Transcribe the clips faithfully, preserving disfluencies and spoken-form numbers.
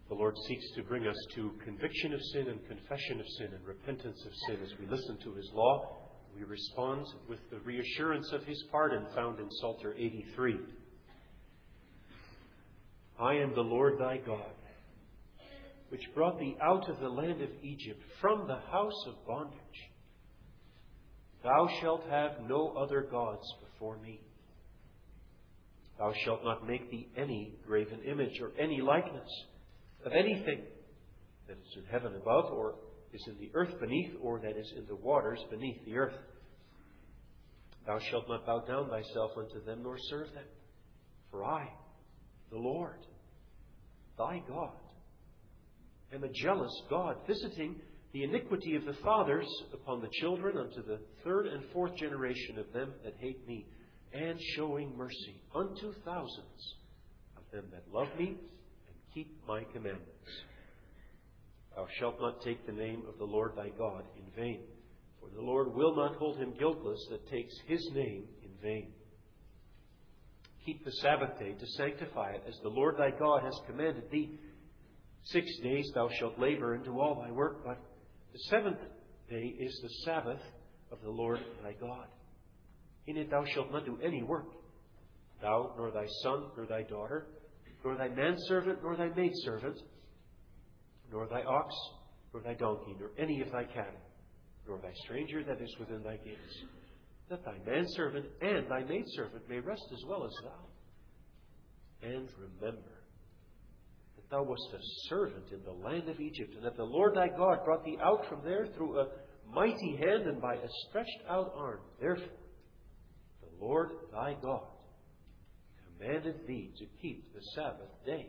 The Lord seeks to bring us to conviction of sin and confession of sin and repentance of sin. As we listen to His law, we respond with the reassurance of His pardon found in Psalter eighty-three. I am the Lord thy God, which brought thee out of the land of Egypt, from the house of bondage. Thou shalt have no other gods before me. Thou shalt not make thee any graven image or any likeness of anything that is in heaven above, or is in the earth beneath, or that is in the waters beneath the earth. Thou shalt not bow down thyself unto them, nor serve them. For I, the Lord, thy God, am a jealous God, visiting the iniquity of the fathers upon the children unto the third and fourth generation of them that hate me, and showing mercy unto thousands of them that love me and keep my commandments. Thou shalt not take the name of the Lord thy God in vain, for the Lord will not hold him guiltless that takes his name in vain. Keep the Sabbath day to sanctify it, as the Lord thy God has commanded thee. Six days thou shalt labor and do all thy work, but the seventh day is the Sabbath of the Lord thy God. In it thou shalt not do any work, thou, nor thy son, nor thy daughter, nor thy manservant, nor thy maidservant, nor thy ox, nor thy donkey, nor any of thy cattle, nor thy stranger that is within thy gates, that thy manservant and thy maidservant may rest as well as thou. And remember that thou wast a servant in the land of Egypt, and that the Lord thy God brought thee out from there through a mighty hand and by a stretched out arm. Therefore, the Lord thy God commanded thee to keep the Sabbath day.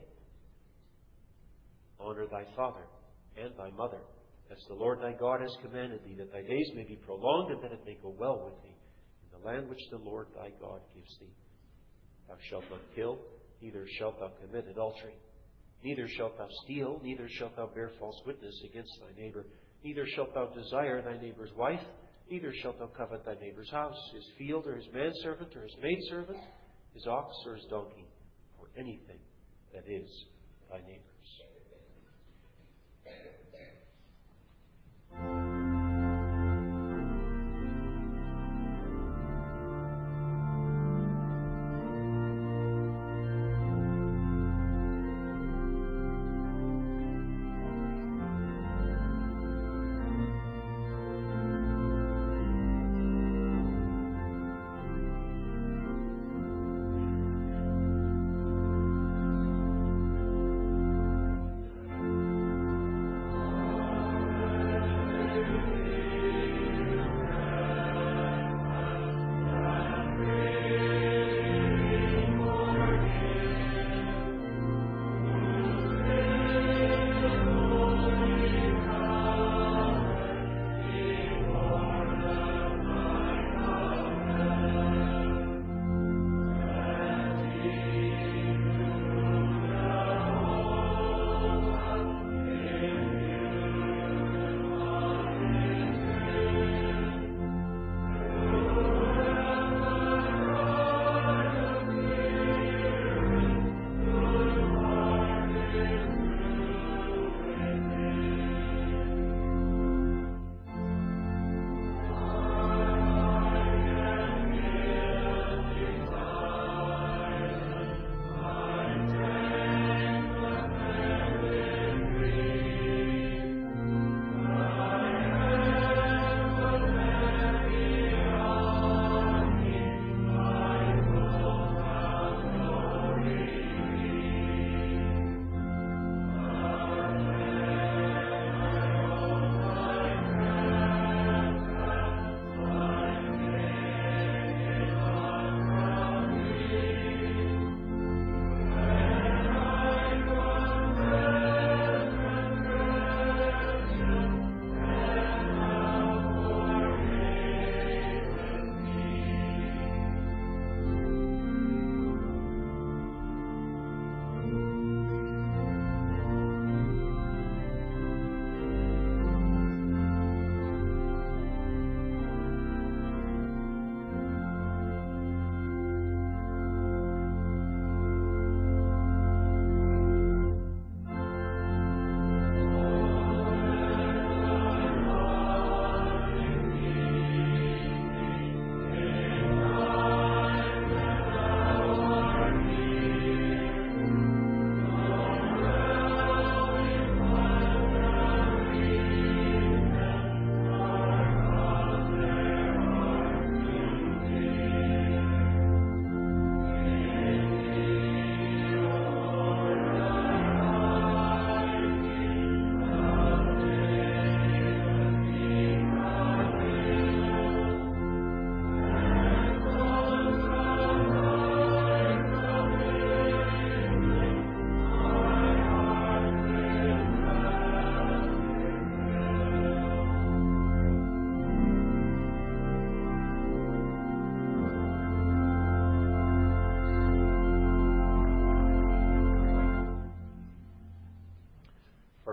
Honor thy father and thy mother, as the Lord thy God has commanded thee, that thy days may be prolonged, and that it may go well with thee in the land which the Lord thy God gives thee. Thou shalt not kill, neither shalt thou commit adultery. Neither shalt thou steal, neither shalt thou bear false witness against thy neighbor. Neither shalt thou desire thy neighbor's wife, neither shalt thou covet thy neighbor's house, his field, or his manservant, or his maidservant, his ox, or his donkey, or anything that is thy neighbor's.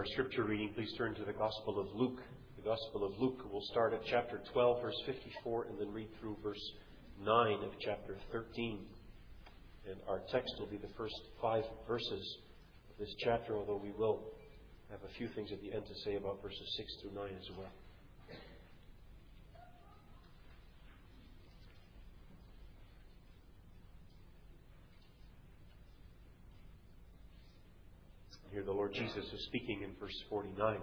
our scripture reading, please turn to the Gospel of Luke. The Gospel of Luke. We'll start at chapter twelve, verse fifty-four, and then read through verse nine of chapter thirteen. And our text will be the first five verses of this chapter, although we will have a few things at the end to say about verses six through nine as well. Here the Lord Jesus is speaking in verse forty-nine.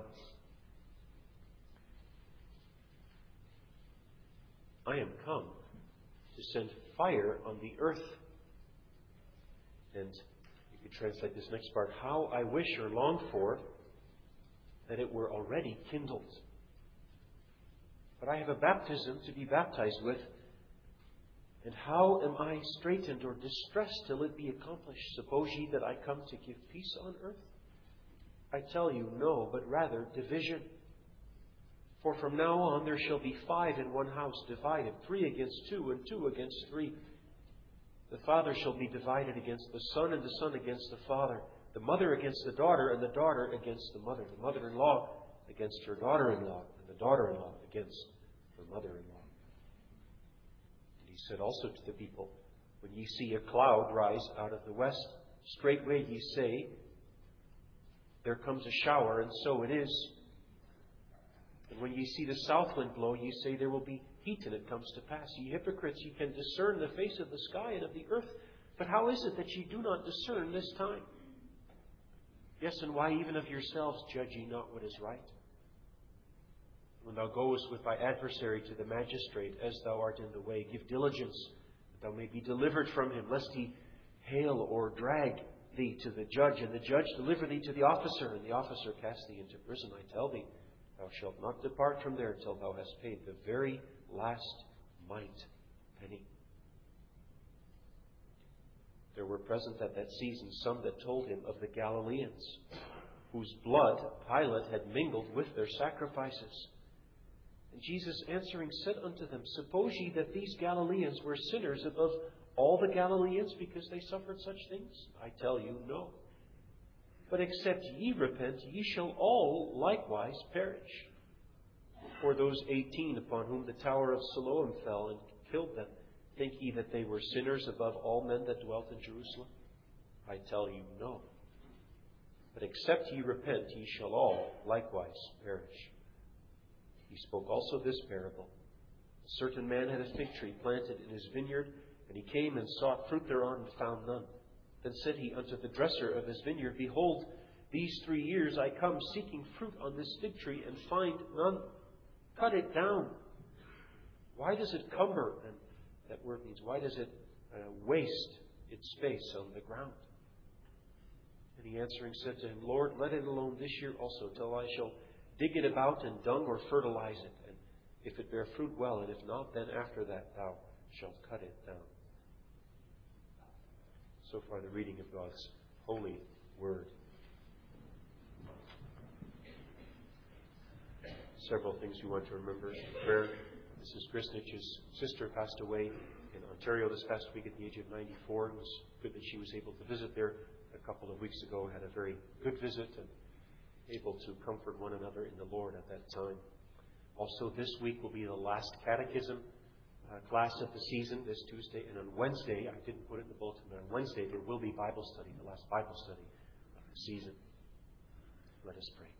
I am come to send fire on the earth. And you could translate this next part, how I wish or long for that it were already kindled. But I have a baptism to be baptized with, and how am I straitened or distressed till it be accomplished? Suppose ye that I come to give peace on earth? I tell you, no, but rather division. For from now on there shall be five in one house divided, three against two, and two against three. The father shall be divided against the son, and the son against the father, the mother against the daughter, and the daughter against the mother, the mother-in-law against her daughter-in-law, and the daughter-in-law against her mother-in-law. And he said also to the people, when ye see a cloud rise out of the west, straightway ye say, there comes a shower, and so it is. And when ye see the south wind blow, ye say, there will be heat, and it comes to pass. Ye hypocrites, ye can discern the face of the sky and of the earth, but how is it that ye do not discern this time? Yes, and why even of yourselves judge ye not what is right? When thou goest with thy adversary to the magistrate, as thou art in the way, give diligence, that thou may be delivered from him, lest he hail or drag thee to the judge, and the judge deliver thee to the officer, and the officer cast thee into prison. I tell thee, thou shalt not depart from there till thou hast paid the very last mite penny. There were present at that season some that told him of the Galileans, whose blood Pilate had mingled with their sacrifices. And Jesus answering said unto them, suppose ye that these Galileans were sinners above all the Galileans because they suffered such things? I tell you, no. But except ye repent, ye shall all likewise perish. For those eighteen upon whom the tower of Siloam fell and killed them, think ye that they were sinners above all men that dwelt in Jerusalem? I tell you, no. But except ye repent, ye shall all likewise perish. He spoke also this parable. A certain man had a fig tree planted in his vineyard, and he came and sought fruit thereon, and found none. Then said he unto the dresser of his vineyard, behold, these three years I come seeking fruit on this fig tree, and find none. Cut it down. Why does it cumber? And that word means, why does it uh, waste its space on the ground? And he answering said to him, Lord, let it alone this year also, till I shall dig it about in dung or fertilize it. And if it bear fruit, well, and if not, then after that thou shalt cut it down. So far, the reading of God's holy word. Several things we want to remember. Prayer. Missus Grisnich's sister passed away in Ontario this past week at the age of ninety-four. It was good that she was able to visit there a couple of weeks ago. Had a very good visit and able to comfort one another in the Lord at that time. Also, this week will be the last catechism Uh, class of the season this Tuesday, and on Wednesday, I didn't put it in the bulletin, but on Wednesday there will be Bible study, the last Bible study of the season. Let us pray.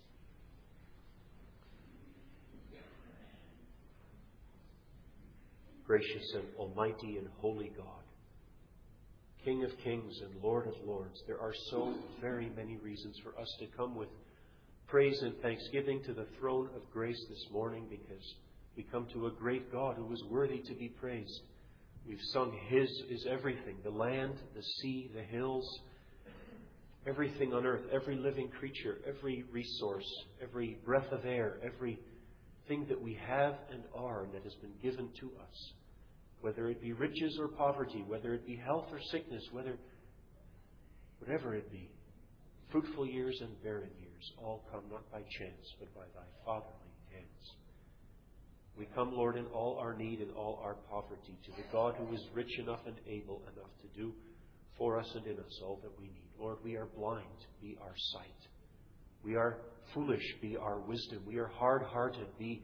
Gracious and almighty and holy God, King of kings and Lord of lords, there are so very many reasons for us to come with praise and thanksgiving to the throne of grace this morning, because we come to a great God who is worthy to be praised. We've sung His is everything, the land, the sea, the hills, everything on earth, every living creature, every resource, every breath of air, everything that we have and are that has been given to us, whether it be riches or poverty, whether it be health or sickness, whether whatever it be, fruitful years and barren years, all come not by chance, but by Thy fatherly hands. We come, Lord, in all our need and all our poverty, to the God who is rich enough and able enough to do for us and in us all that we need. Lord, we are blind. Be our sight. We are foolish, be our wisdom. We are hard-hearted, be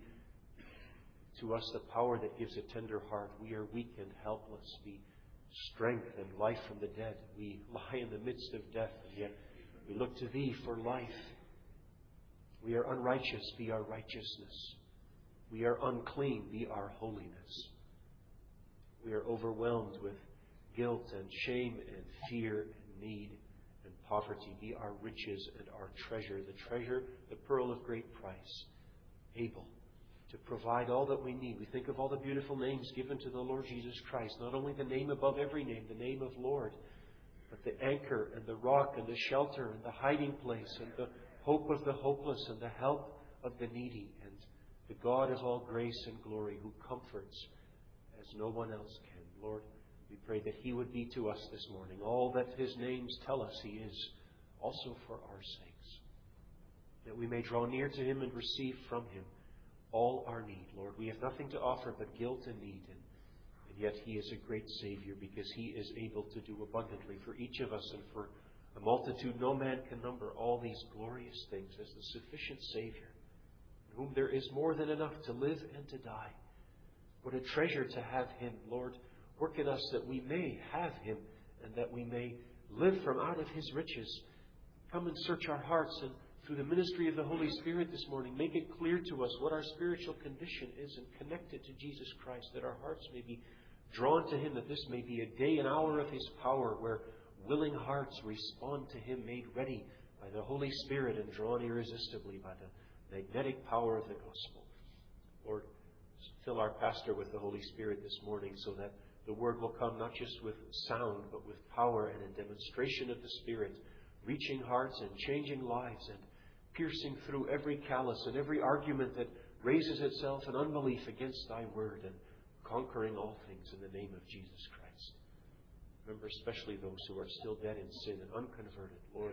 to us the power that gives a tender heart. We are weak and helpless, be strength and life from the dead. We lie in the midst of death, and yet we look to Thee for life. We are unrighteous, be our righteousness. We are unclean, be our holiness. We are overwhelmed with guilt and shame and fear and need and poverty. Be our riches and our treasure, the treasure, the pearl of great price, able to provide all that we need. We think of all the beautiful names given to the Lord Jesus Christ, not only the name above every name, the name of Lord, but the anchor and the rock and the shelter and the hiding place and the hope of the hopeless and the help of the needy, and the God of all grace and glory who comforts as no one else can. Lord, we pray that He would be to us this morning all that His names tell us He is, also for our sakes, that we may draw near to Him and receive from Him all our need. Lord, we have nothing to offer but guilt and need, and, and yet He is a great Savior, because He is able to do abundantly for each of us and for a multitude no man can number, all these glorious things as the sufficient Savior, in whom there is more than enough to live and to die. What a treasure to have Him. Lord, work in us that we may have Him and that we may live from out of His riches. Come and search our hearts, and through the ministry of the Holy Spirit this morning, make it clear to us what our spiritual condition is and connect it to Jesus Christ, that our hearts may be drawn to Him, that this may be a day and hour of His power where willing hearts respond to Him, made ready by the Holy Spirit and drawn irresistibly by the magnetic power of the gospel. Lord, fill our pastor with the Holy Spirit this morning, so that the Word will come not just with sound, but with power and a demonstration of the Spirit, reaching hearts and changing lives and piercing through every callous and every argument that raises itself in unbelief against Thy Word, and conquering all things in the name of Jesus Christ. Remember especially those who are still dead in sin and unconverted. Lord,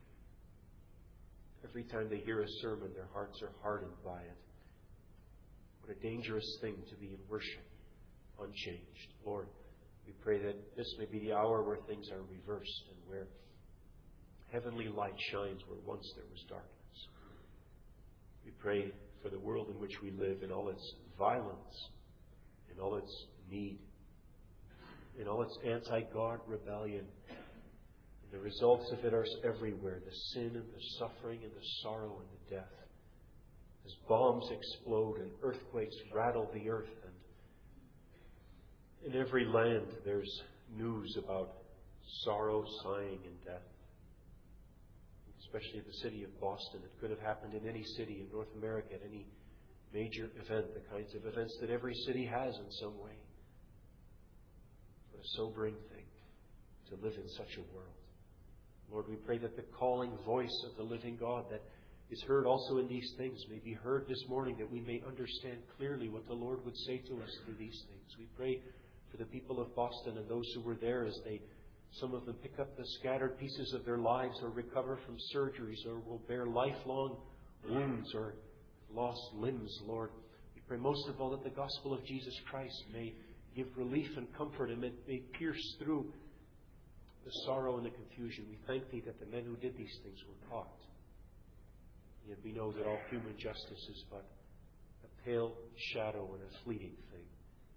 every time they hear a sermon, their hearts are hardened by it. What a dangerous thing to be in worship unchanged. Lord, we pray that this may be the hour where things are reversed and where heavenly light shines where once there was darkness. We pray for the world in which we live, in all its violence, in all its need, in all its anti-God rebellion. And the results of it are everywhere, the sin and the suffering and the sorrow and the death. As bombs explode and earthquakes rattle the earth, and in every land there's news about sorrow, sighing, and death. Especially in the city of Boston. It could have happened in any city in North America, at any major event, the kinds of events that every city has in some way. What a sobering thing to live in such a world. Lord, we pray that the calling voice of the living God that is heard also in these things may be heard this morning, that we may understand clearly what the Lord would say to us through these things. We pray for the people of Boston and those who were there as they, some of them, pick up the scattered pieces of their lives or recover from surgeries or will bear lifelong wounds or lost limbs, Lord. We pray most of all that the gospel of Jesus Christ may give relief and comfort, and may pierce through the sorrow and the confusion. We thank Thee that the men who did these things were caught. Yet we know that all human justice is but a pale shadow and a fleeting thing.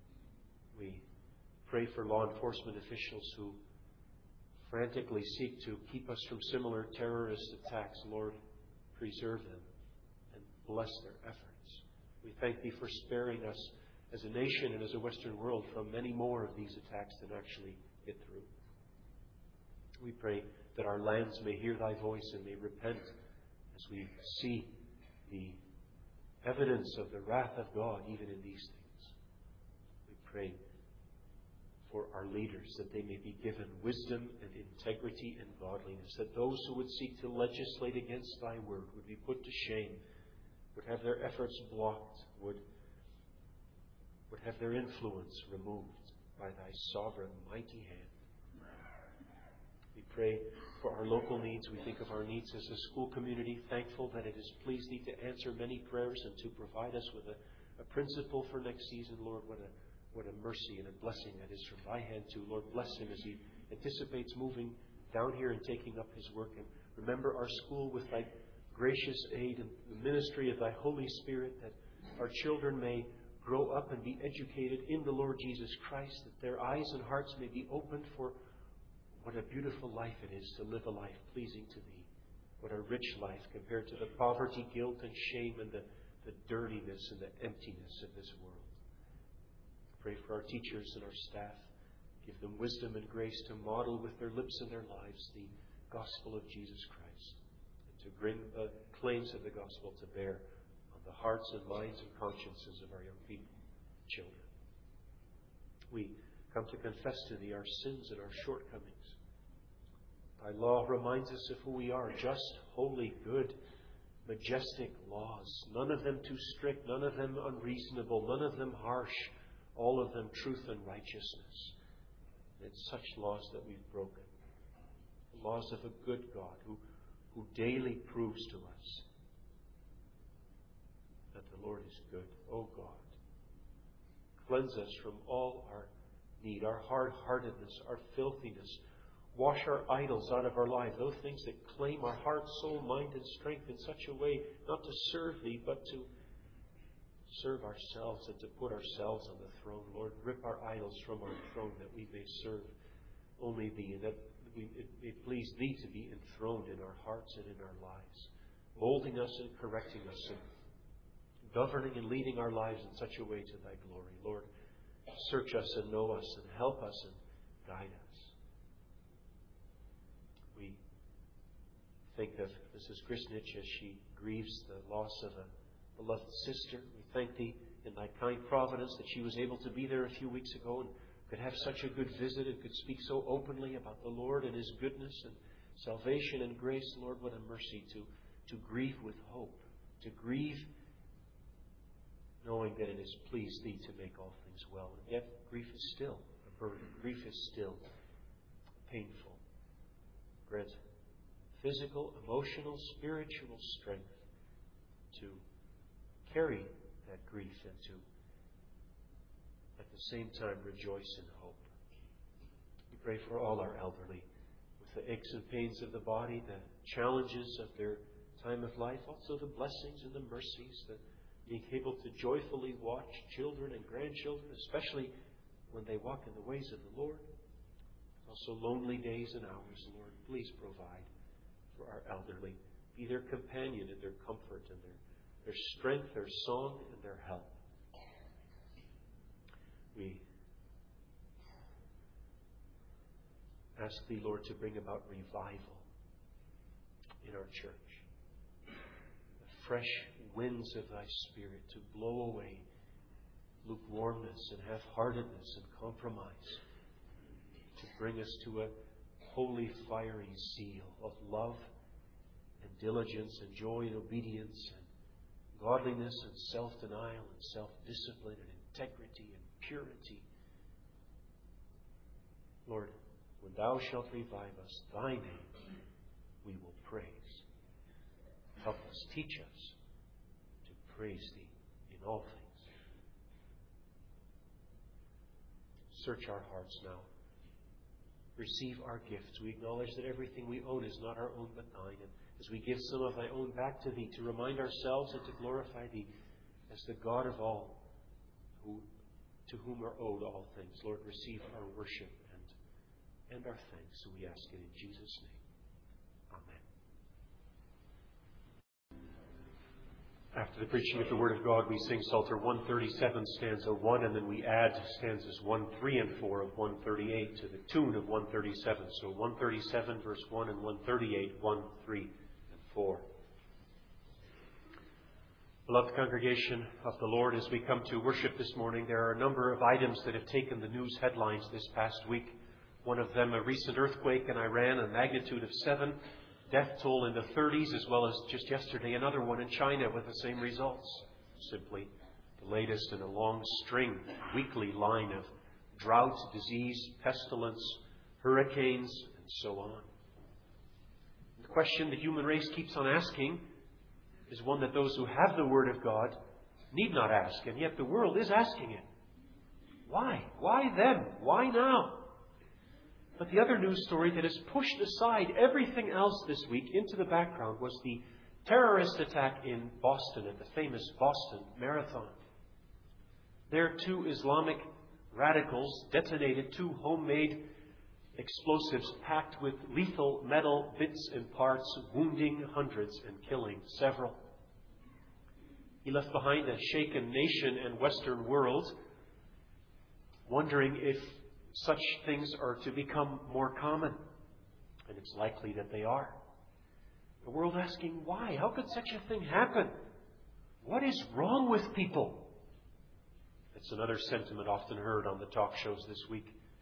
We pray for law enforcement officials who frantically seek to keep us from similar terrorist attacks. Lord, preserve them and bless their efforts. We thank Thee for sparing us as a nation and as a Western world from many more of these attacks than actually get through. We pray that our lands may hear Thy voice and may repent as we see the evidence of the wrath of God even in these things. We pray for our leaders, that they may be given wisdom and integrity and godliness, that those who would seek to legislate against Thy word would be put to shame, would have their efforts blocked, would, would have their influence removed by Thy sovereign, mighty hand. We pray for our local needs. We think of our needs as a school community, thankful that it has pleased Thee to answer many prayers and to provide us with a, a principal for next season. Lord, what a What a mercy and a blessing that is from Thy hand too. Lord, bless him as he anticipates moving down here and taking up his work. And remember our school with Thy gracious aid and the ministry of Thy Holy Spirit, that our children may grow up and be educated in the Lord Jesus Christ, that their eyes and hearts may be opened for what a beautiful life it is to live a life pleasing to Thee. What a rich life compared to the poverty, guilt, and shame and the, the dirtiness and the emptiness of this world. Pray for our teachers and our staff. Give them wisdom and grace to model with their lips and their lives the gospel of Jesus Christ, and to bring the claims of the gospel to bear on the hearts and minds and consciences of our young people, children. We come to confess to Thee our sins and our shortcomings. Thy law reminds us of who we are: just, holy, good, majestic laws. None of them too strict, none of them unreasonable, none of them harsh, all of them truth and righteousness. And it's such laws that we've broken. The laws of a good God who, who daily proves to us that the Lord is good. Oh God, cleanse us from all our need, our hard-heartedness, our filthiness. Wash our idols out of our life, those things that claim our heart, soul, mind, and strength in such a way not to serve Thee, but to serve ourselves and to put ourselves on the throne. Lord, rip our idols from our throne that we may serve only Thee, and that we, it may please Thee to be enthroned in our hearts and in our lives, molding us and correcting us and governing and leading our lives in such a way to Thy glory. Lord, search us and know us and help us and guide us. We think of Missus Grisnich as she grieves the loss of a beloved sister. We thank Thee in Thy kind providence that she was able to be there a few weeks ago and could have such a good visit and could speak so openly about the Lord and His goodness and salvation and grace. Lord, what a mercy to, to grieve with hope, to grieve knowing that it has pleased Thee to make all things well. And yet grief is still a burden. Grief is still painful. Grant physical, emotional, spiritual strength to carry that grief and to, at the same time, rejoice in hope. We pray for all our elderly with the aches and pains of the body, the challenges of their time of life, also the blessings and the mercies, that being able to joyfully watch children and grandchildren, especially when they walk in the ways of the Lord. Also lonely days and hours, Lord. Please provide for our elderly. Be their companion and their comfort and their, their strength, their song, and their help. We ask Thee, Lord, to bring about revival in our church. The fresh winds of Thy Spirit to blow away lukewarmness and half-heartedness and compromise, to bring us to a holy, fiery zeal of love and diligence and joy and obedience and godliness and self-denial and self-discipline and integrity and purity. Lord, when Thou shalt revive us, Thy name we will praise. Help us, teach us to praise Thee in all things. Search our hearts now. Receive our gifts. We acknowledge that everything we own is not our own but Thine. And as we give some of Thy own back to Thee, to remind ourselves and to glorify Thee as the God of all, who, to whom are owed all things, Lord, receive our worship and, and our thanks. So we ask it in Jesus' name. Amen. After the preaching of the Word of God, we sing Psalter one thirty-seven, stanza one, and then we add stanzas one, three, and four of one thirty-eight to the tune of one thirty-seven. So one thirty-seven, verse one, and one thirty-eight, one, three, and four. Beloved congregation of the Lord, as we come to worship this morning, there are a number of items that have taken the news headlines this past week. One of them, a recent earthquake in Iran, a magnitude of seven. Death toll in the thirties, as well as just yesterday another one in China with the same results. Simply the latest in a long string, weekly line of drought, disease, pestilence, hurricanes, and so on. The question the human race keeps on asking is one that those who have the Word of God need not ask, and yet the world is asking it. Why? Why them? Why now? But the other news story that has pushed aside everything else this week into the background was the terrorist attack in Boston at the famous Boston Marathon. There, two Islamic radicals detonated two homemade explosives packed with lethal metal bits and parts, wounding hundreds and killing several. He left behind a shaken nation and Western world, wondering if such things are to become more common. And it's likely that they are. The world asking, why? How could such a thing happen? What is wrong with people? It's another sentiment often heard on the talk shows this week.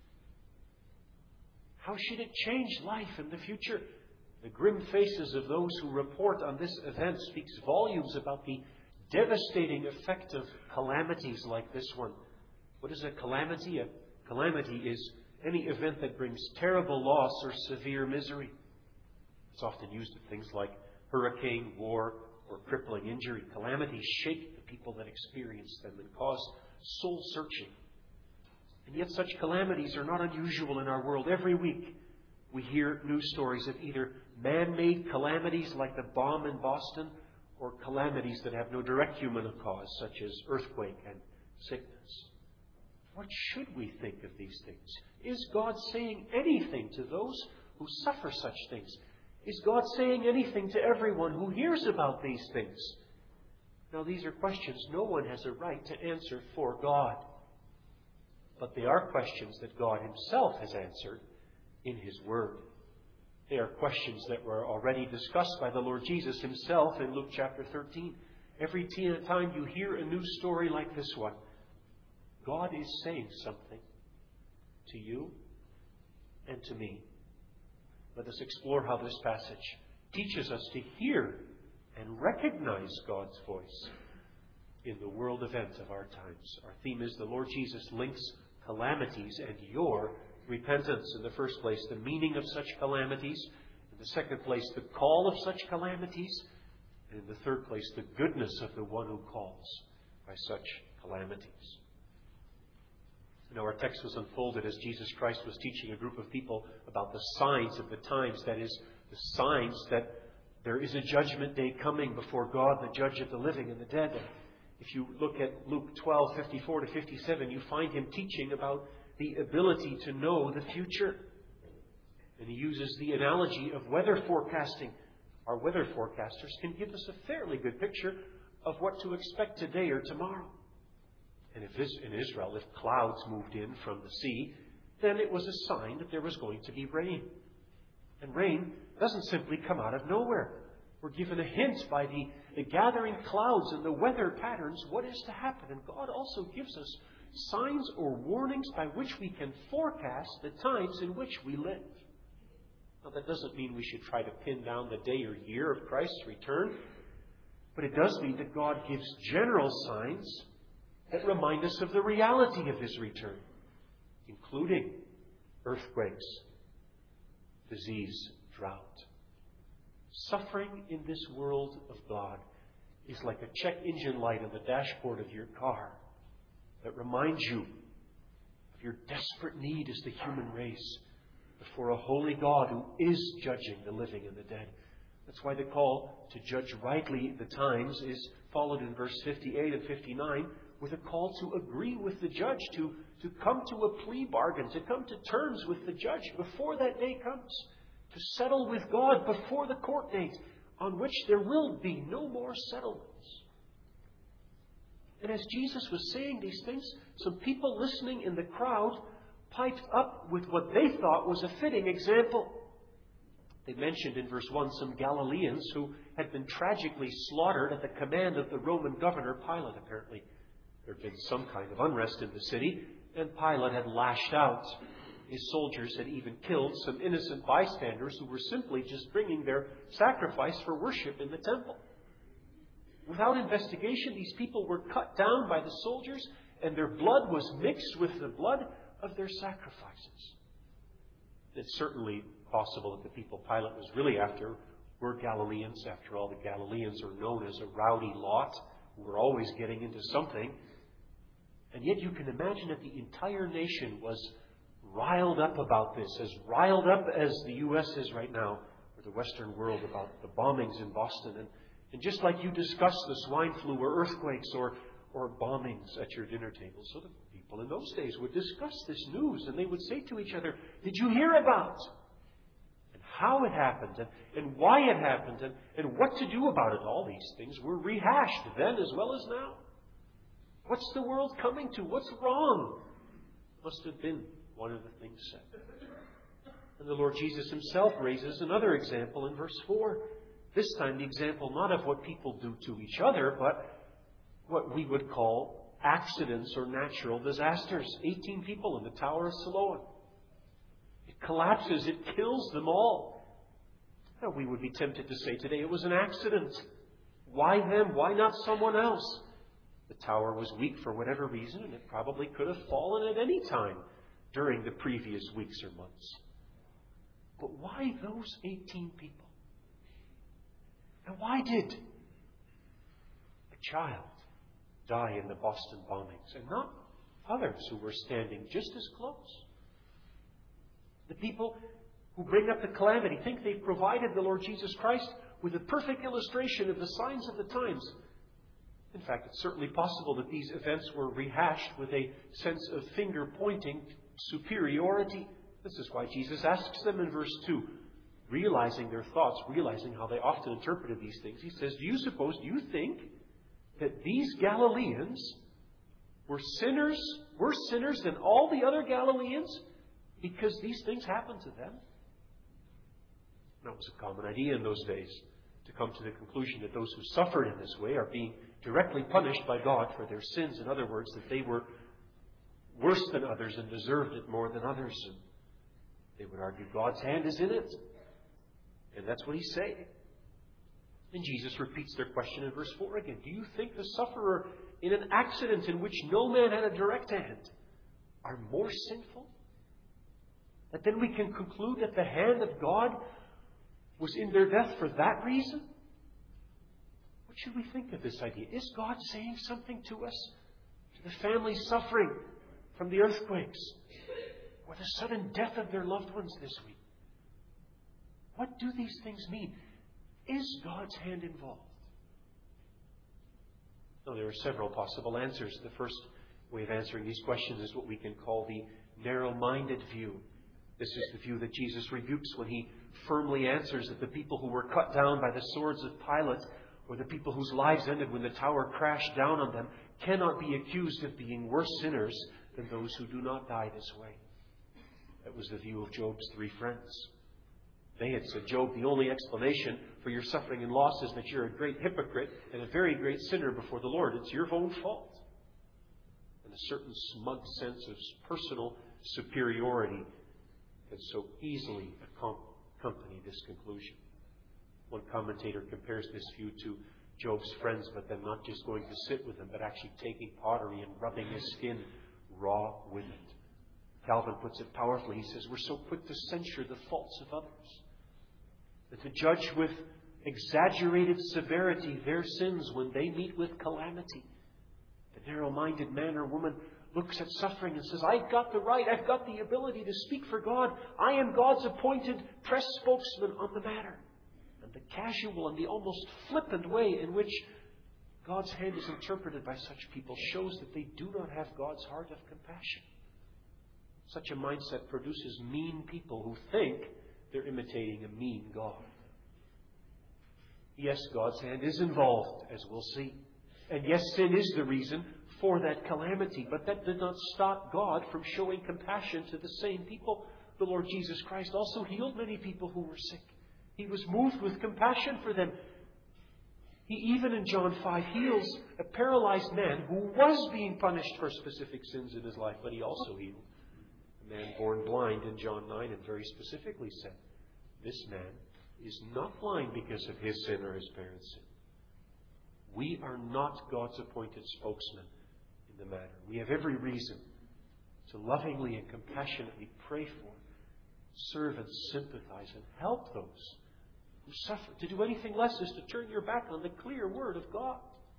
How should it change life in the future? The grim faces of those who report on this event speaks volumes about the devastating effect of calamities like this one. What is a calamity? A calamity is any event that brings terrible loss or severe misery. It's often used of things like hurricane, war, or crippling injury. Calamities shake the people that experience them and cause soul-searching. And yet such calamities are not unusual in our world. Every week we hear news stories of either man-made calamities like the bomb in Boston or calamities that have no direct human cause, such as earthquake and sickness. What should we think of these things? Is God saying anything to those who suffer such things? Is God saying anything to everyone who hears about these things? Now, these are questions no one has a right to answer for God. But they are questions that God Himself has answered in His Word. They are questions that were already discussed by the Lord Jesus Himself in Luke chapter thirteen. Every time you hear a news story like this one, God is saying something to you and to me. Let us explore how this passage teaches us to hear and recognize God's voice in the world event of our times. Our theme is the Lord Jesus links calamities and your repentance. In the first place, the meaning of such calamities. In the second place, the call of such calamities. And in the third place, the goodness of the one who calls by such calamities. Now, our text was unfolded as Jesus Christ was teaching a group of people about the signs of the times. That is, the signs that there is a judgment day coming before God, the judge of the living and the dead. And if you look at Luke twelve, fifty-four to fifty-seven, you find Him teaching about the ability to know the future. And He uses the analogy of weather forecasting. Our weather forecasters can give us a fairly good picture of what to expect today or tomorrow. And if this, in Israel, if clouds moved in from the sea, then it was a sign that there was going to be rain. And rain doesn't simply come out of nowhere. We're given a hint by the, the gathering clouds and the weather patterns what is to happen. And God also gives us signs or warnings by which we can forecast the times in which we live. Now, that doesn't mean we should try to pin down the day or year of Christ's return, but it does mean that God gives general signs that remind us of the reality of His return, including earthquakes, disease, drought. Suffering in this world of God is like a check engine light on the dashboard of your car that reminds you of your desperate need as the human race before a holy God who is judging the living and the dead. That's why the call to judge rightly the times is followed in verse fifty-eight and fifty-nine with a call to agree with the judge, to, to come to a plea bargain, to come to terms with the judge before that day comes, to settle with God before the court date on which there will be no more settlements. And as Jesus was saying these things, some people listening in the crowd piped up with what they thought was a fitting example. They mentioned in verse one some Galileans who had been tragically slaughtered at the command of the Roman governor Pilate, apparently. There had been some kind of unrest in the city, and Pilate had lashed out. His soldiers had even killed some innocent bystanders who were simply just bringing their sacrifice for worship in the temple. Without investigation, these people were cut down by the soldiers, and their blood was mixed with the blood of their sacrifices. It's certainly possible that the people Pilate was really after were Galileans. After all, the Galileans are known as a rowdy lot who were always getting into something. And yet you can imagine that the entire nation was riled up about this, as riled up as the U S is right now, or the Western world, about the bombings in Boston. And, And just like you discuss the swine flu or earthquakes or, or bombings at your dinner table, so the people in those days would discuss this news and they would say to each other, did you hear about? And how it happened and, and why it happened and, and what to do about it. All these things were rehashed then as well as now. What's the world coming to? What's wrong? Must have been one of the things said. And the Lord Jesus himself raises another example in verse four. This time the example not of what people do to each other, but what we would call accidents or natural disasters. eighteen people in the Tower of Siloam. It collapses. It kills them all. Now, we would be tempted to say today it was an accident. Why them? Why not someone else? The tower was weak for whatever reason, and it probably could have fallen at any time during the previous weeks or months. But why those eighteen people? And why did a child die in the Boston bombings and not others who were standing just as close? The people who bring up the calamity think they've provided the Lord Jesus Christ with a perfect illustration of the signs of the times. In fact, it's certainly possible that these events were rehashed with a sense of finger-pointing superiority. This is why Jesus asks them in verse two, realizing their thoughts, realizing how they often interpreted these things. He says, do you suppose, do you think that these Galileans were sinners, worse sinners than all the other Galileans because these things happened to them? That was a common idea in those days, to come to the conclusion that those who suffered in this way are being directly punished by God for their sins. In other words, that they were worse than others and deserved it more than others. And they would argue God's hand is in it. And that's what he's saying. And Jesus repeats their question in verse four again. Do you think the sufferer in an accident in which no man had a direct hand are more sinful? That then we can conclude that the hand of God was in their death for that reason? What should we think of this idea? Is God saying something to us? To the families suffering from the earthquakes or the sudden death of their loved ones this week? What do these things mean? Is God's hand involved? Now, there are several possible answers. The first way of answering these questions is what we can call the narrow-minded view. This is the view that Jesus rebukes when he firmly answers that the people who were cut down by the swords of Pilate, or the people whose lives ended when the tower crashed down on them, cannot be accused of being worse sinners than those who do not die this way. That was the view of Job's three friends. They had said, Job, the only explanation for your suffering and loss is that you're a great hypocrite and a very great sinner before the Lord. It's your own fault. And a certain smug sense of personal superiority can so easily accompany this conclusion. One commentator compares this view to Job's friends, but then not just going to sit with them, but actually taking pottery and rubbing his skin raw with it. Calvin puts it powerfully. He says, we're so quick to censure the faults of others, that to judge with exaggerated severity their sins when they meet with calamity. The narrow-minded man or woman looks at suffering and says, I've got the right, I've got the ability to speak for God. I am God's appointed press spokesman on the matter. And the casual and the almost flippant way in which God's hand is interpreted by such people shows that they do not have God's heart of compassion. Such a mindset produces mean people who think they're imitating a mean God. Yes, God's hand is involved, as we'll see. And yes, sin is the reason for that calamity. But that did not stop God from showing compassion to the same people. The Lord Jesus Christ also healed many people who were sick. He was moved with compassion for them. He even in John five heals a paralyzed man who was being punished for specific sins in his life, but he also healed a man born blind in John nine, and very specifically said, this man is not blind because of his sin or his parents' sin. We are not God's appointed spokesman in the matter. We have every reason to lovingly and compassionately pray for, serve and sympathize and help those who suffer. To do anything less is to turn your back on the clear Word of God.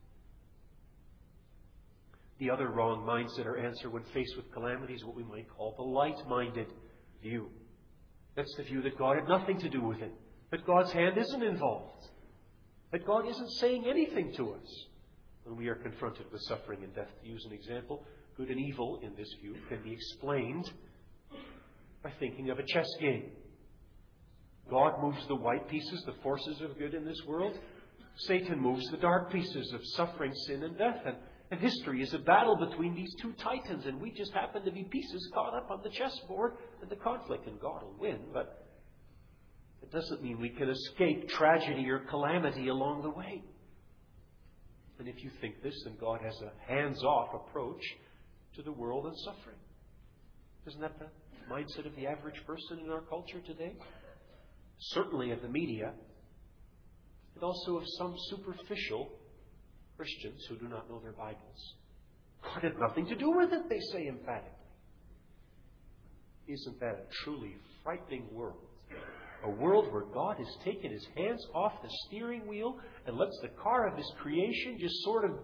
The other wrong mindset or answer when faced with calamity is what we might call the light-minded view. That's the view that God had nothing to do with it, that God's hand isn't involved, That God isn't saying anything to us when we are confronted with suffering and death. To use an example, good and evil in this view can be explained by thinking of a chess game. God moves the white pieces, the forces of good in this world. Satan moves the dark pieces of suffering, sin, and death. And, and history is a battle between these two titans, and we just happen to be pieces caught up on the chessboard and the conflict, and God will win. But it doesn't mean we can escape tragedy or calamity along the way. And if you think this, then God has a hands-off approach to the world and suffering. Isn't that the mindset of the average person in our culture today? Certainly of the media, and also of some superficial Christians who do not know their Bibles. God had nothing to do with it, they say emphatically. Isn't that a truly frightening world? A world where God has taken His hands off the steering wheel and lets the car of His creation just sort of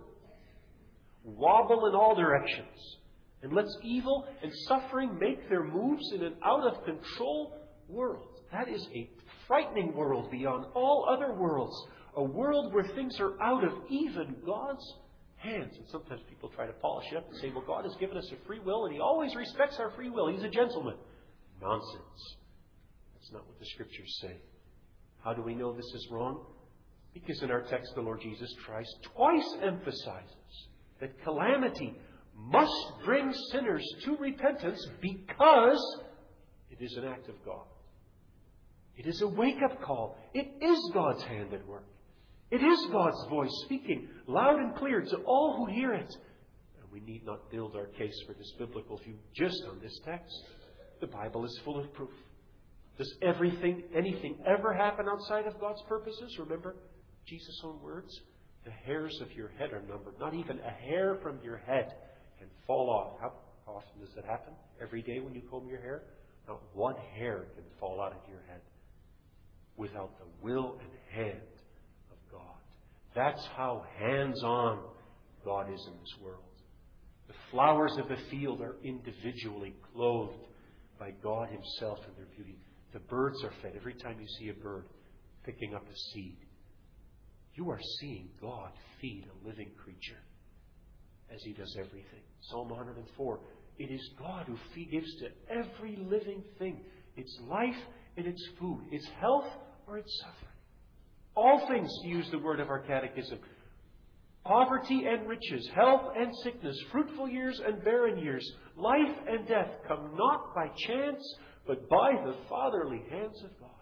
wobble in all directions, and lets evil and suffering make their moves in an out-of-control world. That is a frightening world beyond all other worlds. A world where things are out of even God's hands. And sometimes people try to polish it up and say, well, God has given us a free will and He always respects our free will. He's a gentleman. Nonsense. That's not what the Scriptures say. How do we know this is wrong? Because in our text, the Lord Jesus Christ twice emphasizes that calamity must bring sinners to repentance because it is an act of God. It is a wake-up call. It is God's hand at work. It is God's voice speaking loud and clear to all who hear it. And we need not build our case for this biblical view just on this text. The Bible is full of proof. Does everything, anything ever happen outside of God's purposes? Remember Jesus' own words? The hairs of your head are numbered. Not even a hair from your head can fall off. How, how often does that happen? Every day when you comb your hair? Not one hair can fall out of your head without the will and hand of God. That's how hands-on God is in this world. The flowers of the field are individually clothed by God Himself in their beauty. The birds are fed. Every time you see a bird picking up a seed, you are seeing God feed a living creature as He does everything. Psalm one hundred four, it is God who feed, gives to every living thing its life and its food, its health or its suffering. All things, to use the word of our catechism, poverty and riches, health and sickness, fruitful years and barren years, life and death come not by chance, but by the fatherly hands of God.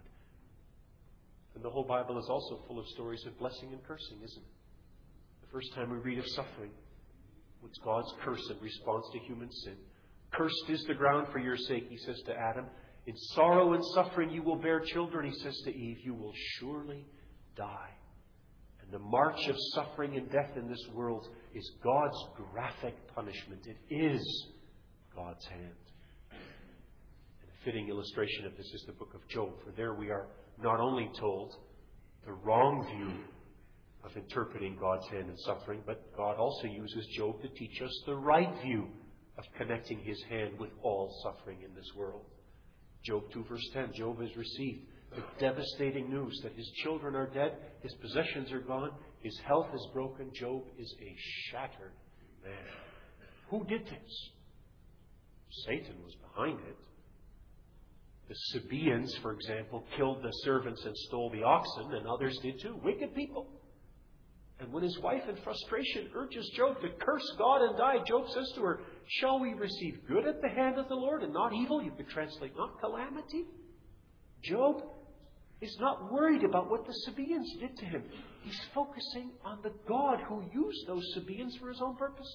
And the whole Bible is also full of stories of blessing and cursing, isn't it? The first time we read of suffering, it's God's curse in response to human sin. Cursed is the ground for your sake, He says to Adam. In sorrow and suffering you will bear children, He says to Eve. You will surely die. And the march of suffering and death in this world is God's graphic punishment. It is God's hand. And a fitting illustration of this is the book of Job. For there we are not only told the wrong view of interpreting God's hand in suffering, but God also uses Job to teach us the right view of connecting His hand with all suffering in this world. Job two verse ten, Job has received the devastating news that his children are dead, his possessions are gone, his health is broken. Job is a shattered man. Who did this? Satan was behind it. The Sabaeans, for example, killed the servants and stole the oxen, and others did too. Wicked people. And when his wife in frustration urges Job to curse God and die, Job says to her, shall we receive good at the hand of the Lord and not evil? You could translate, not calamity. Job is not worried about what the Sabaeans did to him. He's focusing on the God who used those Sabaeans for His own purposes.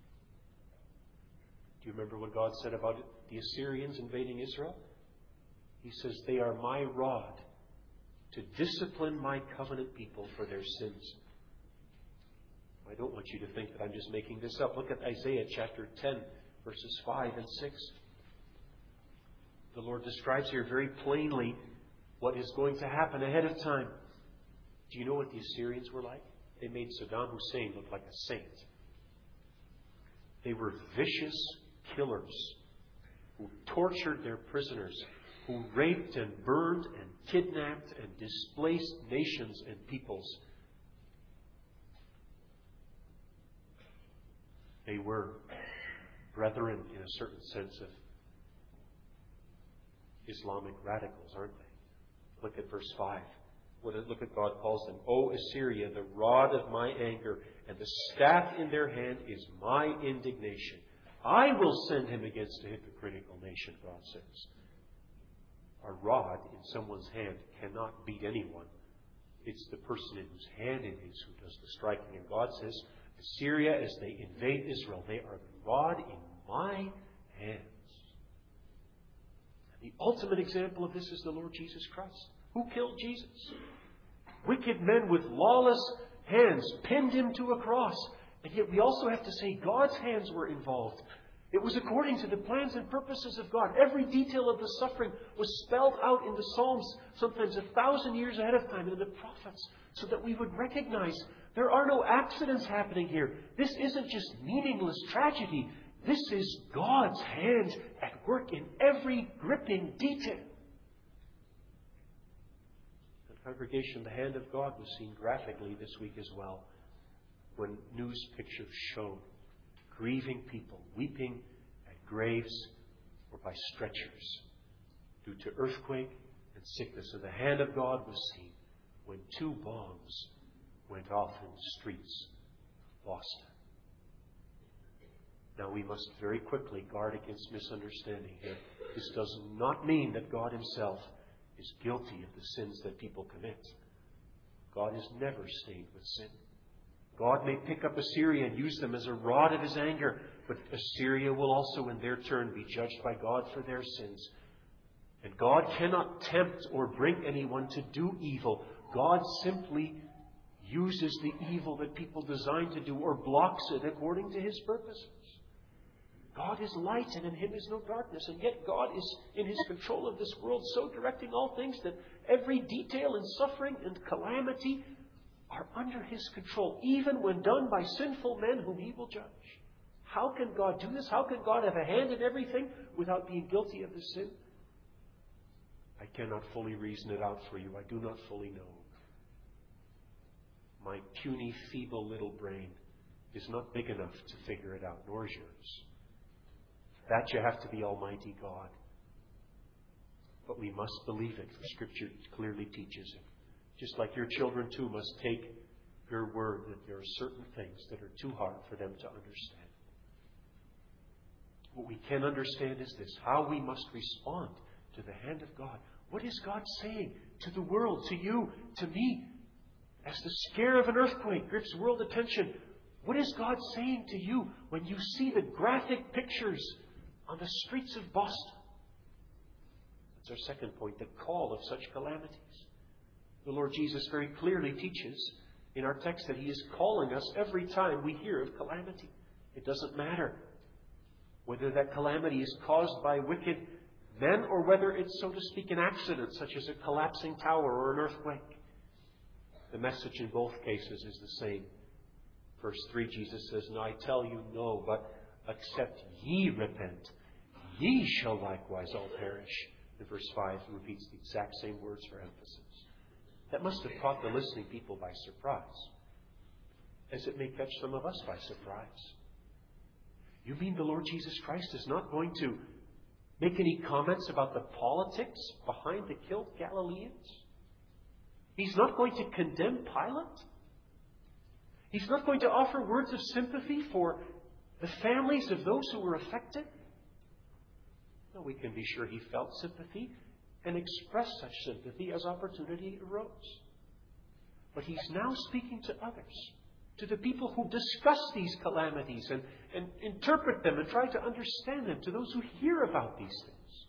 Do you remember what God said about it? The Assyrians invading Israel? He says, they are my rod to discipline my covenant people for their sins. I don't want you to think that I'm just making this up. Look at Isaiah chapter ten, verses five and six. The Lord describes here very plainly what is going to happen ahead of time. Do you know what the Assyrians were like? They made Saddam Hussein look like a saint. They were vicious killers who tortured their prisoners, who raped and burned and kidnapped and displaced nations and peoples They were brethren in a certain sense of Islamic radicals, aren't they? Look at verse five. Look at God calls them. O Assyria, the rod of my anger, and the staff in their hand is my indignation. I will send him against a hypocritical nation, God says. A rod in someone's hand cannot beat anyone. It's the person in whose hand it is who does the striking. And God says, Assyria, as they invade Israel, they are the rod in my hands. And the ultimate example of this is the Lord Jesus Christ. Who killed Jesus? Wicked men with lawless hands pinned him to a cross. And yet we also have to say God's hands were involved. It was according to the plans and purposes of God. Every detail of the suffering was spelled out in the Psalms, sometimes a thousand years ahead of time, in the prophets, so that we would recognize there are no accidents happening here. This isn't just meaningless tragedy. This is God's hand at work in every gripping detail. Congregation, the hand of God was seen graphically this week as well, when news pictures showed grieving people weeping at graves or by stretchers due to earthquake and sickness. And the hand of God was seen when two bombs went off in the streets of Boston. Now we must very quickly guard against misunderstanding here. This does not mean that God Himself is guilty of the sins that people commit. God is never stained with sin. God may pick up Assyria and use them as a rod of His anger, but Assyria will also in their turn be judged by God for their sins. And God cannot tempt or bring anyone to do evil. God simply uses the evil that people design to do or blocks it according to His purposes. God is light and in Him is no darkness. And yet God is in His control of this world, so directing all things that every detail in suffering and calamity are under His control, even when done by sinful men whom He will judge. How can God do this? How can God have a hand in everything without being guilty of the sin? I cannot fully reason it out for you. I do not fully know. My puny, feeble little brain is not big enough to figure it out, nor is yours. That you have to be Almighty God. But we must believe it, for Scripture clearly teaches it. Just like your children too must take your word that there are certain things that are too hard for them to understand. What we can understand is this, how we must respond to the hand of God. What is God saying to the world, to you, to me? As the scare of an earthquake grips world attention, what is God saying to you when you see the graphic pictures on the streets of Boston? That's our second point, the call of such calamities. The Lord Jesus very clearly teaches in our text that He is calling us every time we hear of calamity. It doesn't matter whether that calamity is caused by wicked men or whether it's, so to speak, an accident, such as a collapsing tower or an earthquake. The message in both cases is the same. Verse three, Jesus says, "No, I tell you, no, but except ye repent, ye shall likewise all perish." In verse five, He repeats the exact same words for emphasis. That must have caught the listening people by surprise, as it may catch some of us by surprise. You mean the Lord Jesus Christ is not going to make any comments about the politics behind the killed Galileans? He's not going to condemn Pilate? He's not going to offer words of sympathy for the families of those who were affected? No, we can be sure He felt sympathy and expressed such sympathy as opportunity arose. But He's now speaking to others, to the people who discuss these calamities and, and interpret them and try to understand them, to those who hear about these things.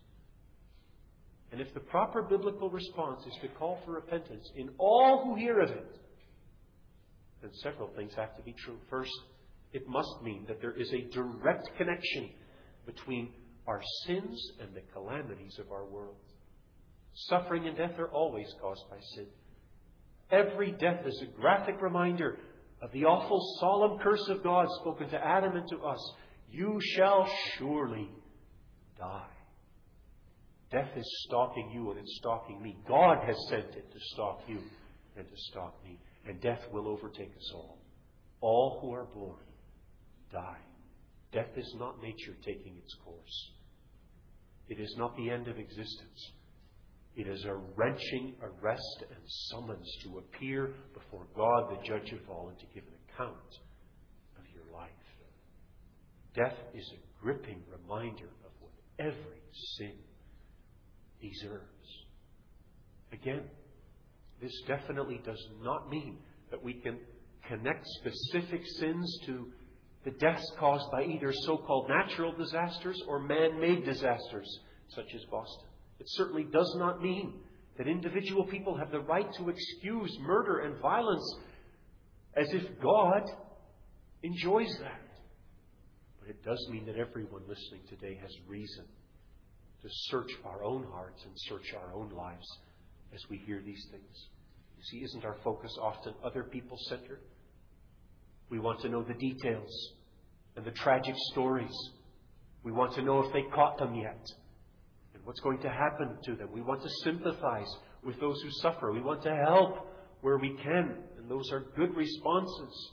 And if the proper biblical response is to call for repentance in all who hear of it, then several things have to be true. First, it must mean that there is a direct connection between our sins and the calamities of our world. Suffering and death are always caused by sin. Every death is a graphic reminder of the awful solemn curse of God spoken to Adam and to us. You shall surely die. Death is stalking you and it's stalking me. God has sent it to stalk you and to stalk me. And death will overtake us all. All who are born die. Death is not nature taking its course. It is not the end of existence. It is a wrenching arrest and summons to appear before God, the judge of all, and to give an account of your life. Death is a gripping reminder of what every sin deserves. Again, this definitely does not mean that we can connect specific sins to the deaths caused by either so-called natural disasters or man-made disasters, such as Boston. It certainly does not mean that individual people have the right to excuse murder and violence as if God enjoys that. But it does mean that everyone listening today has reason to search our own hearts and search our own lives as we hear these things. You see, isn't our focus often other people-centered? We want to know the details and the tragic stories. We want to know if they caught them yet and what's going to happen to them. We want to sympathize with those who suffer. We want to help where we can, and those are good responses.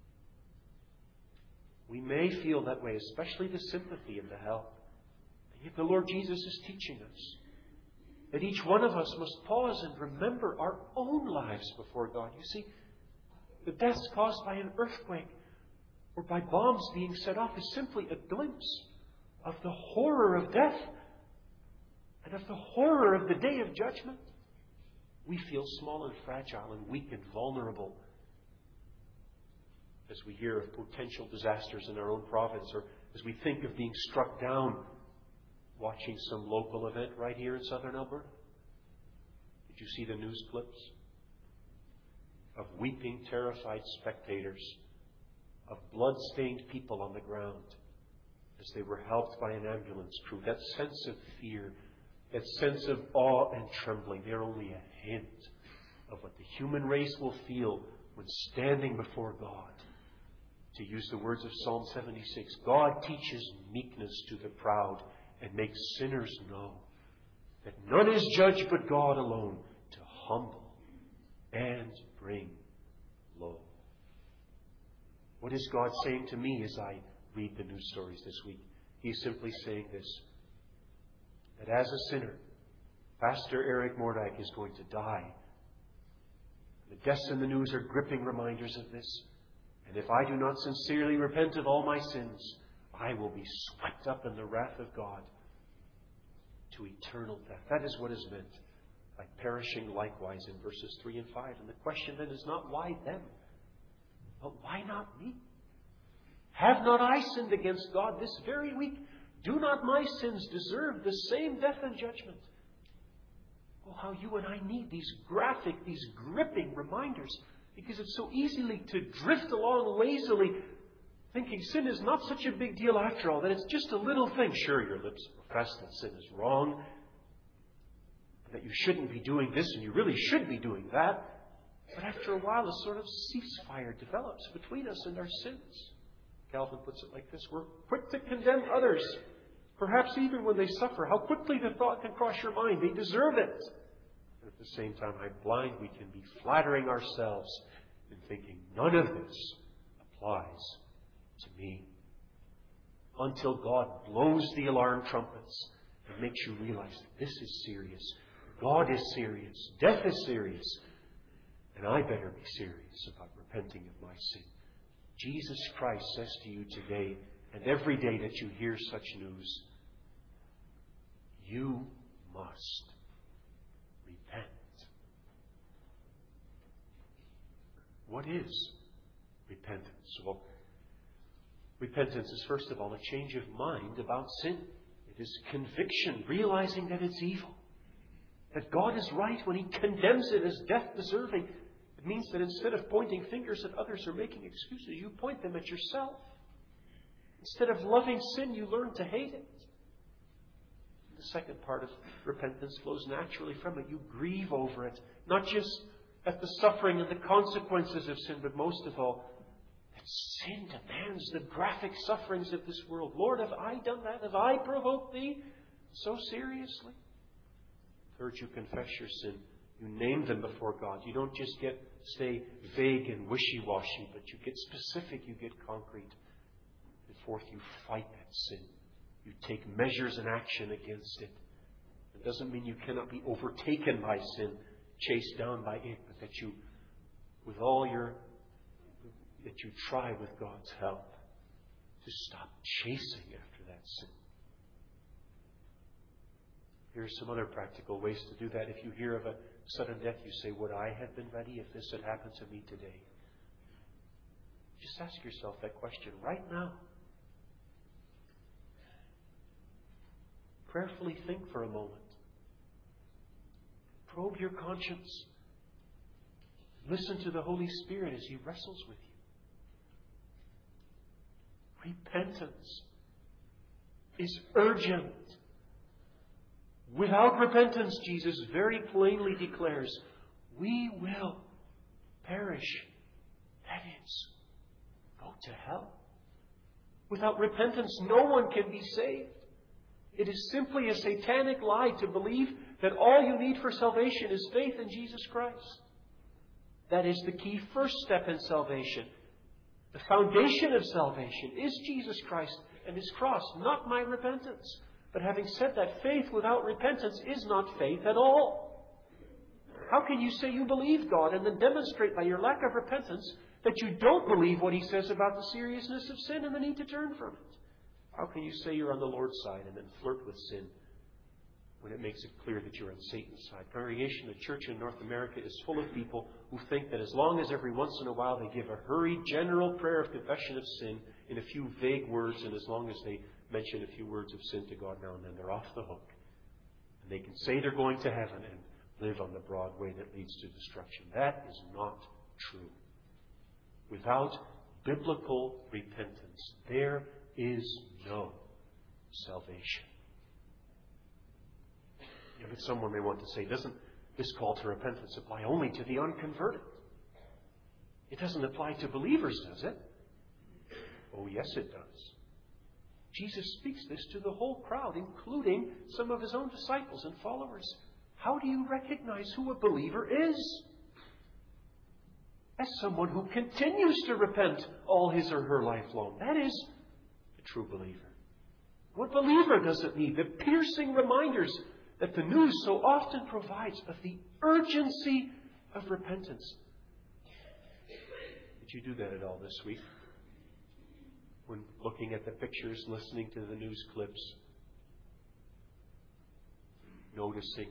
We may feel that way, especially the sympathy and the help. And yet the Lord Jesus is teaching us that each one of us must pause and remember our own lives before God. You see, the deaths caused by an earthquake or by bombs being set off is simply a glimpse of the horror of death and of the horror of the day of judgment. We feel small and fragile and weak and vulnerable as we hear of potential disasters in our own province, or as we think of being struck down watching some local event right here in southern Alberta. Did you see the news clips of weeping, terrified spectators, of blood-stained people on the ground as they were helped by an ambulance crew? That sense of fear, that sense of awe and trembling, they're only a hint of what the human race will feel when standing before God. To use the words of Psalm seventy-six, God teaches meekness to the proud and makes sinners know that none is judged but God alone, to humble and bring low. What is God saying to me as I read the news stories this week? He is simply saying this, that as a sinner, Pastor Eric Mordyke is going to die. The deaths in the news are gripping reminders of this. And if I do not sincerely repent of all my sins, I will be swept up in the wrath of God to eternal death. That is what is meant by perishing likewise in verses three and five. And the question then is not why them, but why not me? Have not I sinned against God this very week? Do not my sins deserve the same death and judgment? Oh, how you and I need these graphic, these gripping reminders, because it's so easily to drift along lazily, thinking sin is not such a big deal after all, that it's just a little thing. Sure, your lips profess that sin is wrong, that you shouldn't be doing this and you really should be doing that. But after a while, a sort of ceasefire develops between us and our sins. Calvin puts it like this: we're quick to condemn others, perhaps even when they suffer. How quickly the thought can cross your mind, they deserve it. And at the same time, how blind we can be, flattering ourselves and thinking none of this applies to me. Until God blows the alarm trumpets and makes you realize that this is serious. God is serious. Death is serious. And I better be serious about repenting of my sin. Jesus Christ says to you today, and every day that you hear such news, you must repent. What is repentance? Well, repentance is first of all a change of mind about sin. It is conviction, realizing that it's evil. That God is right when He condemns it as death-deserving. It means that instead of pointing fingers at others or making excuses, you point them at yourself. Instead of loving sin, you learn to hate it. The second part of repentance flows naturally from it. You grieve over it, not just at the suffering and the consequences of sin, but most of all, that sin demands the graphic sufferings of this world. Lord, have I done that? Have I provoked Thee so seriously? Third, you confess your sin. You name them before God. You don't just get stay vague and wishy-washy, but you get specific, you get concrete. Fourth, you fight that sin. You take measures and action against it. It doesn't mean you cannot be overtaken by sin, chased down by it, but that you, with all your, that you try with God's help to stop chasing after that sin. Here are some other practical ways to do that. If you hear of a sudden death, you say, would I have been ready if this had happened to me today? Just ask yourself that question right now. Prayerfully think for a moment. Probe your conscience. Listen to the Holy Spirit as He wrestles with you. Repentance is urgent. Without repentance, Jesus very plainly declares, we will perish. That is, go to hell. Without repentance, no one can be saved. It is simply a satanic lie to believe that all you need for salvation is faith in Jesus Christ. That is the key first step in salvation. The foundation of salvation is Jesus Christ and His cross, not my repentance. But having said that, faith without repentance is not faith at all. How can you say you believe God and then demonstrate by your lack of repentance that you don't believe what He says about the seriousness of sin and the need to turn from it? How can you say you're on the Lord's side and then flirt with sin when it makes it clear that you're on Satan's side? Congregation, the church in North America is full of people who think that as long as every once in a while they give a hurried general prayer of confession of sin in a few vague words, and as long as they mention a few words of sin to God now and then, they're off the hook. And they can say they're going to heaven and live on the broad way that leads to destruction. That is not true. Without biblical repentance, there is no salvation. Yeah, but someone may want to say, doesn't this call to repentance apply only to the unconverted? It doesn't apply to believers, does it? Oh, yes, it does. Jesus speaks this to the whole crowd, including some of His own disciples and followers. How do you recognize who a believer is? As someone who continues to repent all his or her life long. That is a true believer. What believer doesn't need the piercing reminders that the news so often provides of the urgency of repentance? Did you do that at all this week? When looking at the pictures, listening to the news clips, noticing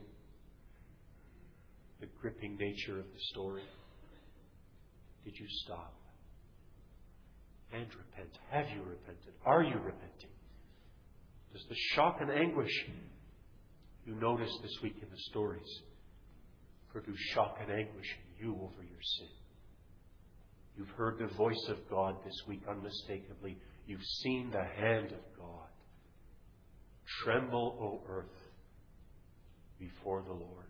the gripping nature of the story? Did you stop and repent? Have you repented? Are you repenting? Does the shock and anguish you notice this week in the stories produce shock and anguish in you over your sin? You've heard the voice of God this week unmistakably. You've seen the hand of God. Tremble, O earth, before the Lord.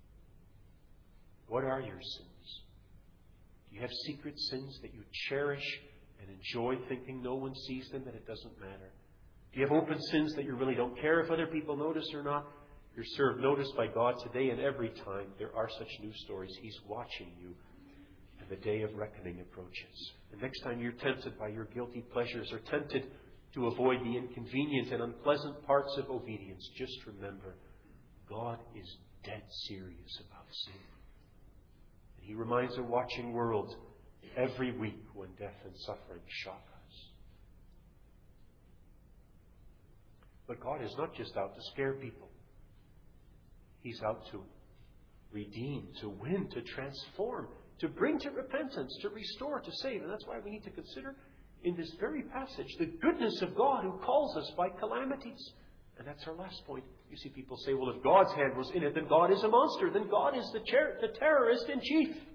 What are your sins? Do you have secret sins that you cherish and enjoy, thinking no one sees them, that it doesn't matter? Do you have open sins that you really don't care if other people notice or not? You're served notice by God today and every time there are such news stories. He's watching you. And the day of reckoning approaches. The next time you're tempted by your guilty pleasures or tempted to avoid the inconvenient and unpleasant parts of obedience, just remember, God is dead serious about sin. And He reminds a watching world every week when death and suffering shock us. But God is not just out to scare people. He's out to redeem, to win, to transform, to bring to repentance, to restore, to save. And that's why we need to consider in this very passage the goodness of God who calls us by calamities. And that's our last point. You see people say, well, if God's hand was in it, then God is a monster. Then God is the, ter- the terrorist in chief. And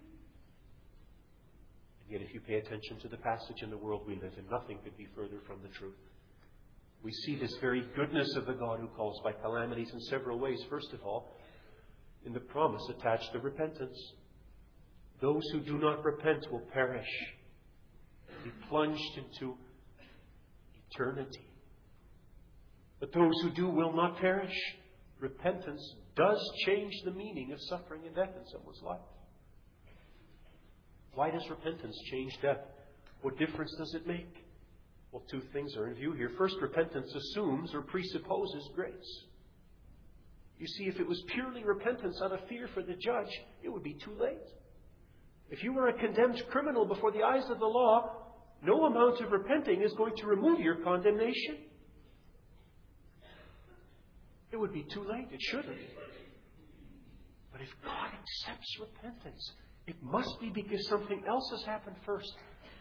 yet if you pay attention to the passage in the world we live in, nothing could be further from the truth. We see this very goodness of the God who calls by calamities in several ways. First of all, in the promise attached to repentance. Those who do not repent will perish, be plunged into eternity. But those who do will not perish. Repentance does change the meaning of suffering and death in someone's life. Why does repentance change death? What difference does it make? Well, two things are in view here. First, repentance assumes or presupposes grace. You see, if it was purely repentance out of fear for the judge, it would be too late. If you were a condemned criminal before the eyes of the law, no amount of repenting is going to remove your condemnation. It would be too late. It shouldn't. But if God accepts repentance, it must be because something else has happened first.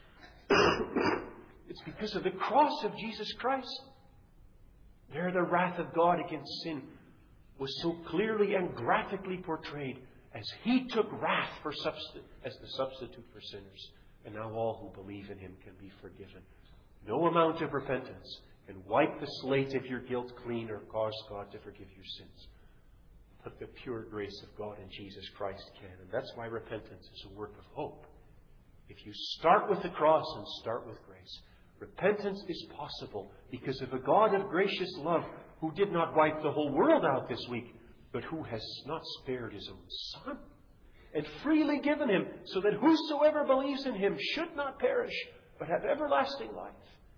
It's because of the cross of Jesus Christ. There the wrath of God against sin was so clearly and graphically portrayed as He took wrath for substi- as the substitute for sinners. And now all who believe in Him can be forgiven. No amount of repentance can wipe the slate of your guilt clean or cause God to forgive your sins. But the pure grace of God in Jesus Christ can. And that's why repentance is a work of hope. If you start with the cross and start with grace, repentance is possible because of a God of gracious love who did not wipe the whole world out this week, but who has not spared His own Son and freely given Him so that whosoever believes in Him should not perish but have everlasting life.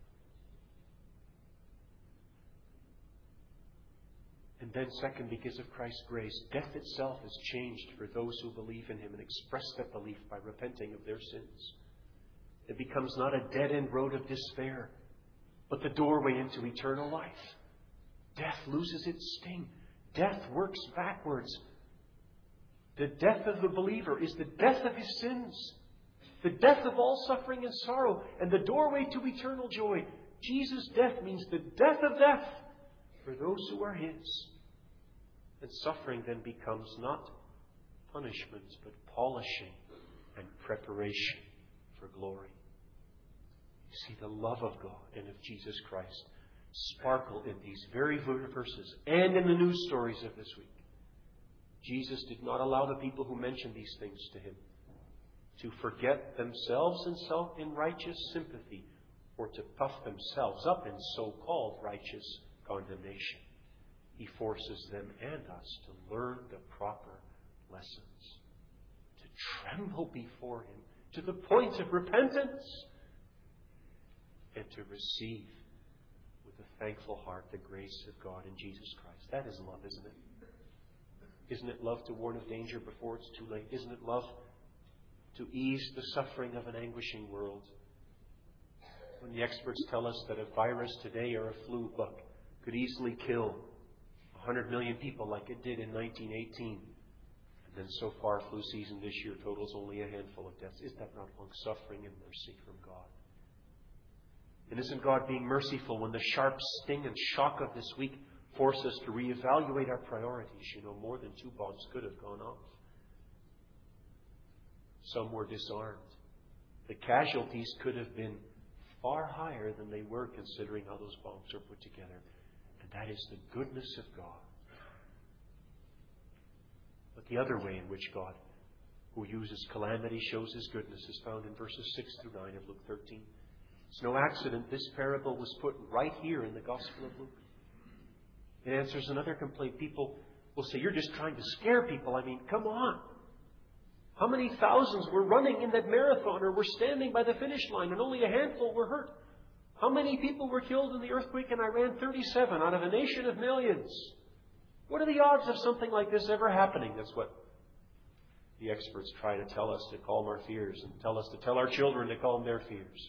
And then second, because of Christ's grace, death itself is changed for those who believe in Him and express that belief by repenting of their sins. It becomes not a dead-end road of despair, but the doorway into eternal life. Death loses its sting. Death works backwards. The death of the believer is the death of his sins, the death of all suffering and sorrow, and the doorway to eternal joy. Jesus' death means the death of death for those who are His. And suffering then becomes not punishment, but polishing and preparation for glory. You see, the love of God and of Jesus Christ sparkle in these very verses and in the news stories of this week. Jesus did not allow the people who mentioned these things to Him to forget themselves in self in righteous sympathy or to puff themselves up in so-called righteous condemnation. He forces them and us to learn the proper lessons, to tremble before Him to the point of repentance, and to receive with a thankful heart the grace of God in Jesus Christ. That is love, isn't it? Isn't it love to warn of danger before it's too late? Isn't it love to ease the suffering of an anguishing world? When the experts tell us that a virus today or a flu bug could easily kill one hundred million people like it did in nineteen eighteen. And then so far, flu season this year totals only a handful of deaths. Is that not long suffering and mercy from God? And isn't God being merciful when the sharp sting and shock of this week force us to reevaluate our priorities? You know, more than two bombs could have gone off. Some were disarmed. The casualties could have been far higher than they were considering how those bombs are put together. And that is the goodness of God. But the other way in which God, who uses calamity, shows His goodness is found in verses six through nine of Luke thirteen. It's no accident this parable was put right here in the Gospel of Luke. It answers another complaint. People will say, you're just trying to scare people. I mean, come on. How many thousands were running in that marathon or were standing by the finish line and only a handful were hurt? How many people were killed in the earthquake in Iran? thirty-seven out of a nation of millions. What are the odds of something like this ever happening? That's what the experts try to tell us to calm our fears and tell us to tell our children to calm their fears.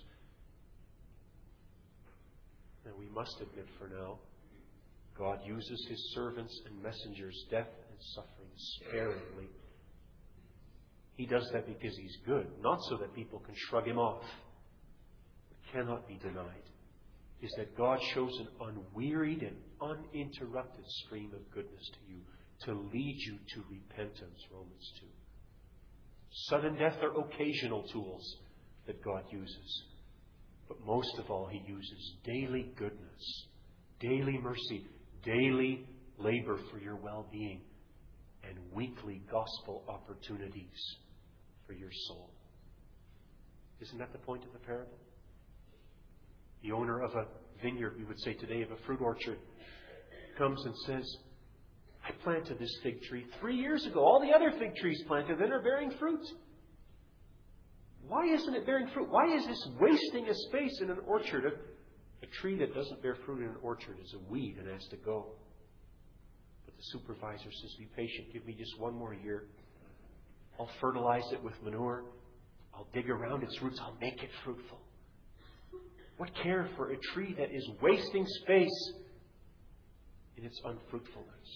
And we must admit for now, God uses His servants and messengers' death and suffering sparingly. He does that because He's good, not so that people can shrug Him off. What cannot be denied is that God shows an unwearied and uninterrupted stream of goodness to you to lead you to repentance, Romans two. Sudden death are occasional tools that God uses. But most of all, He uses daily goodness, daily mercy, daily labor for your well-being, and weekly gospel opportunities for your soul. Isn't that the point of the parable? The owner of a vineyard, we would say today, of a fruit orchard, comes and says, I planted this fig tree three years ago. All the other fig trees planted then are bearing fruit. Why isn't it bearing fruit? Why is this wasting a space in an orchard of A tree that doesn't bear fruit in an orchard is a weed and has to go. But the supervisor says, be patient. Give me just one more year. I'll fertilize it with manure. I'll dig around its roots. I'll make it fruitful. What care for a tree that is wasting space in its unfruitfulness?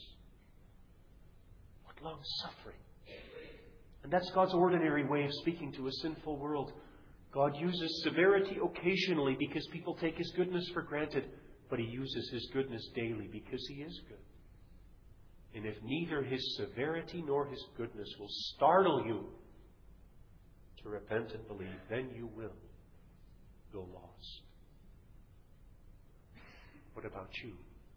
What long suffering. And that's God's ordinary way of speaking to a sinful world. God uses severity occasionally because people take His goodness for granted, but He uses His goodness daily because He is good. And if neither His severity nor His goodness will startle you to repent and believe, then you will go lost. What about you?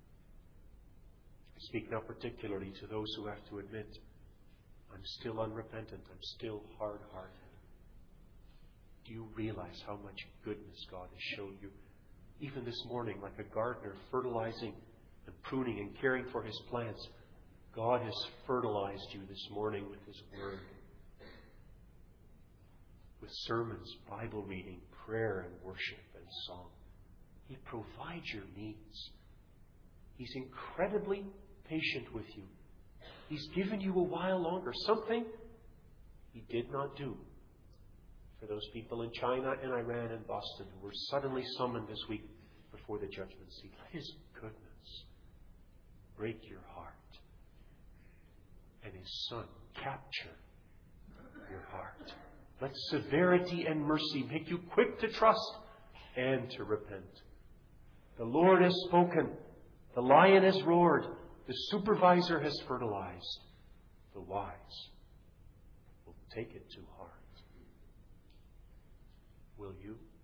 I speak now particularly to those who have to admit, I'm still unrepentant, I'm still hard-hearted. Do you realize how much goodness God has shown you? Even this morning, like a gardener fertilizing and pruning and caring for his plants, God has fertilized you this morning with His Word. With sermons, Bible reading, prayer and worship and song. He provides your needs. He's incredibly patient with you. He's given you a while longer. Something He did not do for those people in China and Iran and Boston who were suddenly summoned this week before the judgment seat. Let His goodness break your heart, and His Son capture your heart. Let severity and mercy make you quick to trust and to repent. The Lord has spoken. The lion has roared. The supervisor has fertilized. The wise will take it to heart. Will you?